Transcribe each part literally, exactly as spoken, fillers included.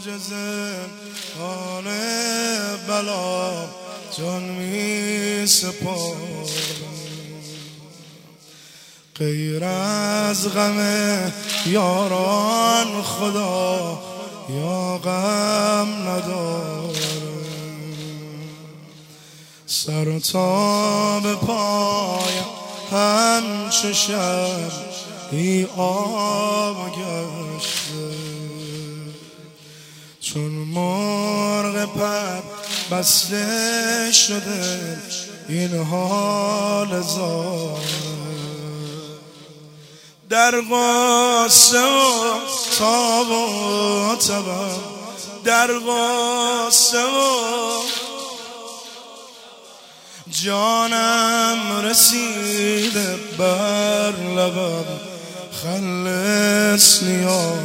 زندان بلا جان می سپارم، غیر از غم یاران خدا یا غم ندارم. سر تا به پایم همچو شب ای آب گشته، چون مرغ پر بسته شده این حال زار. در غصه و تاب و تبم، در غصه و جانم رسیده بر لبم، خلصنی یا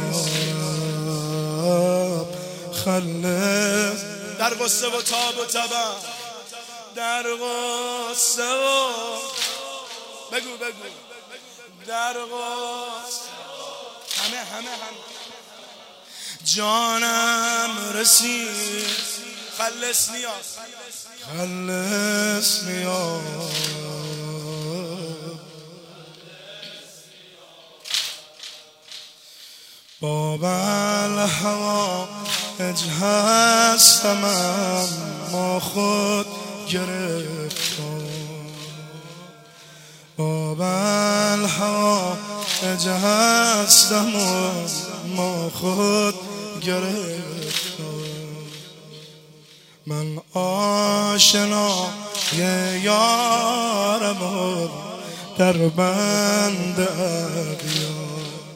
رب خلص. در غصه و تاب و تبم، در غصه و بگو بگو در غصه همه همه همه جانم رسید، خلصنی یا خلصنی یا باب الهوا اجهستم اما خود گرفتم، باب الهوا اجهستم اما خود گرفتم. من آشنا یارم در بند اغیار،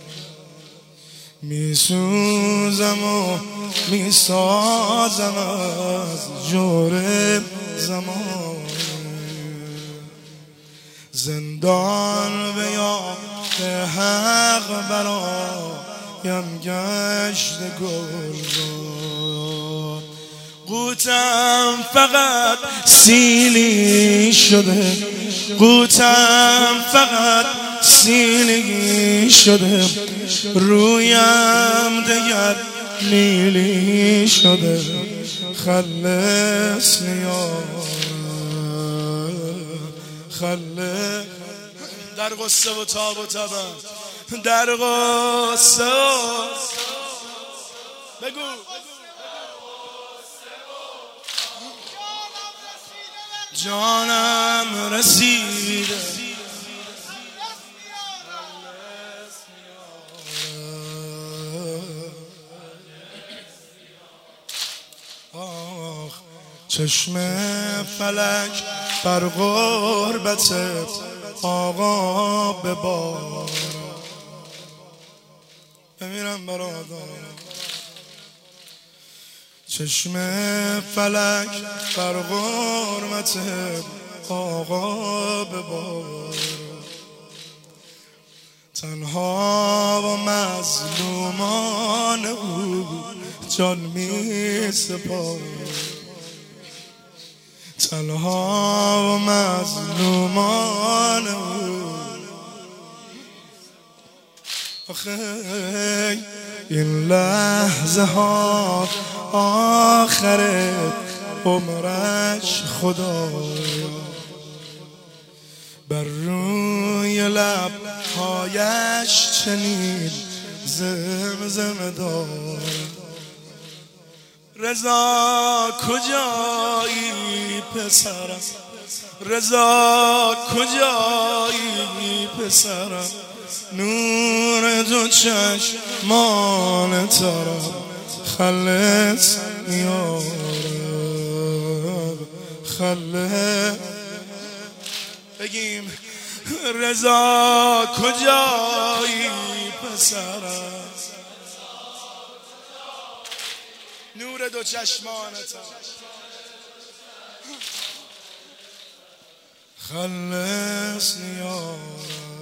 می سوزم و می سازم از جور زمان. زندان به یاد حق برایم گشت گلزار، قوتم فقط سیلی شده، قوتم فقط سیلی شده، رویم دگر نیلی شده، خلصنی یا خلص. در غصه و تاب و تبم، در غصه و بگو جانم رسیده، آخ چشم فلک بر غربت آقا ببار، بمیرم برادر. چشم فلک بر غربت آقا ببار، تنها و مظلومان او جان می سپار، تنها و مظلومان او. آخه این لحظه ها آخر عمرش خدایا، بر روی لبهایش چنین زمزمه دارد. رضا کجایی پسرم، رضا کجایی پسرم، نور دو چشمان ترم، خلصنی یا رب خلص. بگیم رضا کجایی پسرم، نور دو چشمانت، خلصنی یا رب.